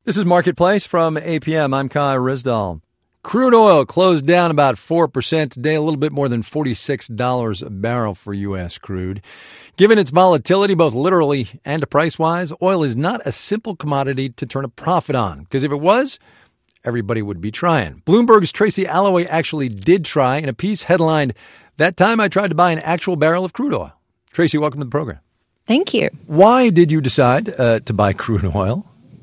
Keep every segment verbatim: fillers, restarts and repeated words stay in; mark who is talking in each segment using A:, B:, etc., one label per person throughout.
A: This is Marketplace from A P M. I'm Kai Risdall. Crude oil closed down about four percent today, a little bit more than forty-six dollars a barrel for U S crude. Given its volatility, both literally and price-wise, oil is not a simple commodity to turn a profit on. Because if it was, everybody would be trying. Bloomberg's Tracy Alloway actually did try in a piece headlined, "That Time I Tried to Buy an Actual Barrel of Crude Oil." Tracy, welcome to the program.
B: Thank you.
A: Why did you decide uh, to buy crude oil?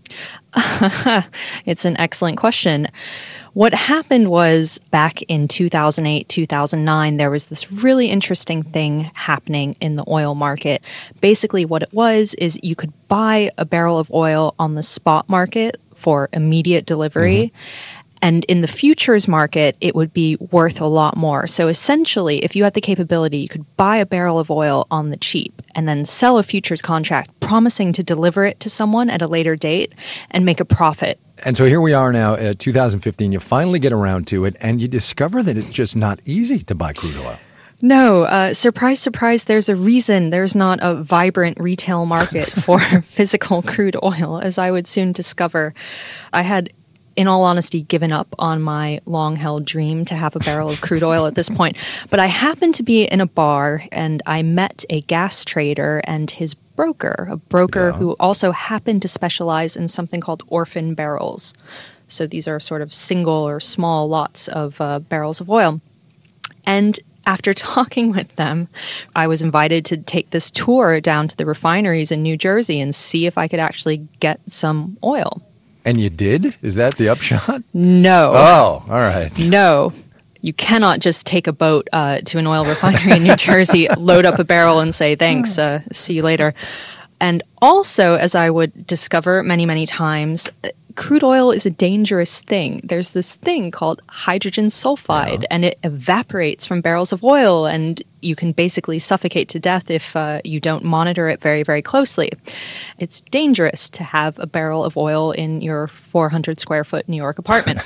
B: It's an excellent question. What happened was back in two thousand eight, two thousand nine, there was this really interesting thing happening in the oil market. Basically, what it was is you could buy a barrel of oil on the spot market for immediate delivery. Mm-hmm. And in the futures market, it would be worth a lot more. So essentially, if you had the capability, you could buy a barrel of oil on the cheap and then sell a futures contract promising to deliver it to someone at a later date and make a profit.
A: And so here we are now at two thousand fifteen. You finally get around to it and you discover that it's just not easy to buy crude oil.
B: No, uh, surprise, surprise, there's a reason there's not a vibrant retail market for physical crude oil, as I would soon discover. I had, in all honesty, given up on my long-held dream to have a barrel of crude oil at this point. But I happened to be in a bar and I met a gas trader and his broker, a broker yeah. who also happened to specialize in something called orphan barrels. So these are sort of single or small lots of uh, barrels of oil. And after talking with them, I was invited to take this tour down to the refineries in New Jersey and see if I could actually get some oil.
A: And you did? Is that the upshot?
B: No.
A: Oh, all right.
B: No. You cannot just take a boat uh, to an oil refinery in New Jersey, load up a barrel and say, thanks, uh, see you later. And also, as I would discover many, many times, crude oil is a dangerous thing. There's this thing called hydrogen sulfide, yeah. and it evaporates from barrels of oil, and you can basically suffocate to death if uh, you don't monitor it very, very closely. It's dangerous to have a barrel of oil in your four hundred square foot New York apartment.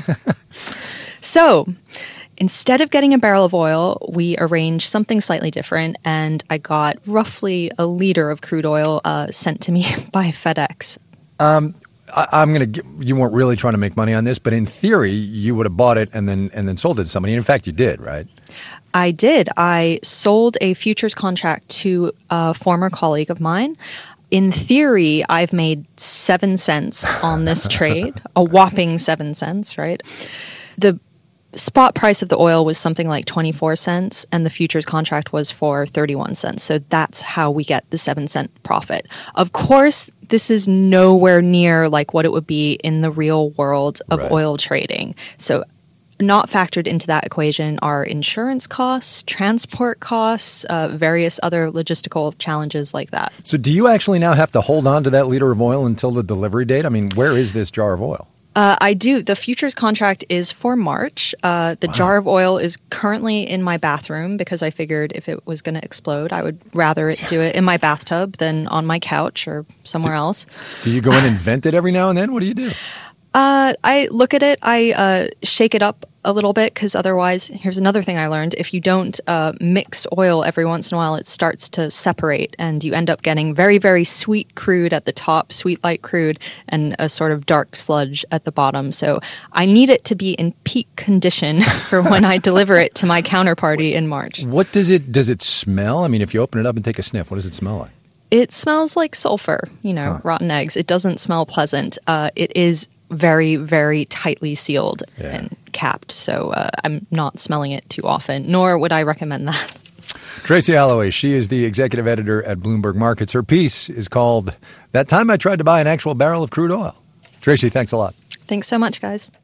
B: So instead of getting a barrel of oil, we arranged something slightly different, and I got roughly a liter of crude oil uh, sent to me by FedEx.
A: Um. I, I'm going to. You weren't really trying to make money on this, but in theory, you would have bought it and then and then sold it to somebody. In fact, you did, right?
B: I did. I sold a futures contract to a former colleague of mine. In theory, I've made seven cents on this trade, a whopping seven cents, right? The spot price of the oil was something like twenty-four cents, and the futures contract was for thirty-one cents. So that's how we get the seven cent profit. Of course, this is nowhere near like what it would be in the real world of right. oil trading. So not factored into that equation are insurance costs, transport costs, uh, various other logistical challenges like that.
A: So do you actually now have to hold on to that liter of oil until the delivery date? I mean, where is this jar of oil?
B: Uh, I do. The futures contract is for March. Uh, the wow. jar of oil is currently in my bathroom because I figured if it was going to explode, I would rather it do it in my bathtub than on my couch or somewhere
A: do,
B: else.
A: Do you go in and vent it every now and then? What do you do?
B: Uh, I look at it, I uh, shake it up a little bit because otherwise, here's another thing I learned. If you don't uh, mix oil every once in a while, it starts to separate and you end up getting very, very sweet crude at the top, sweet light crude, and a sort of dark sludge at the bottom. So I need it to be in peak condition for when I deliver it to my counterparty in March.
A: What does it, does it smell? I mean, if you open it up and take a sniff, what does it smell like?
B: It smells like sulfur, you know, huh. rotten eggs. It doesn't smell pleasant. Uh, it is very, very tightly sealed yeah. and capped. So uh, I'm not smelling it too often, nor would I recommend that.
A: Tracy Alloway, she is the executive editor at Bloomberg Markets. Her piece is called "That Time I Tried to Buy an Actual Barrel of Crude Oil." Tracy, thanks a lot.
B: Thanks so much, guys.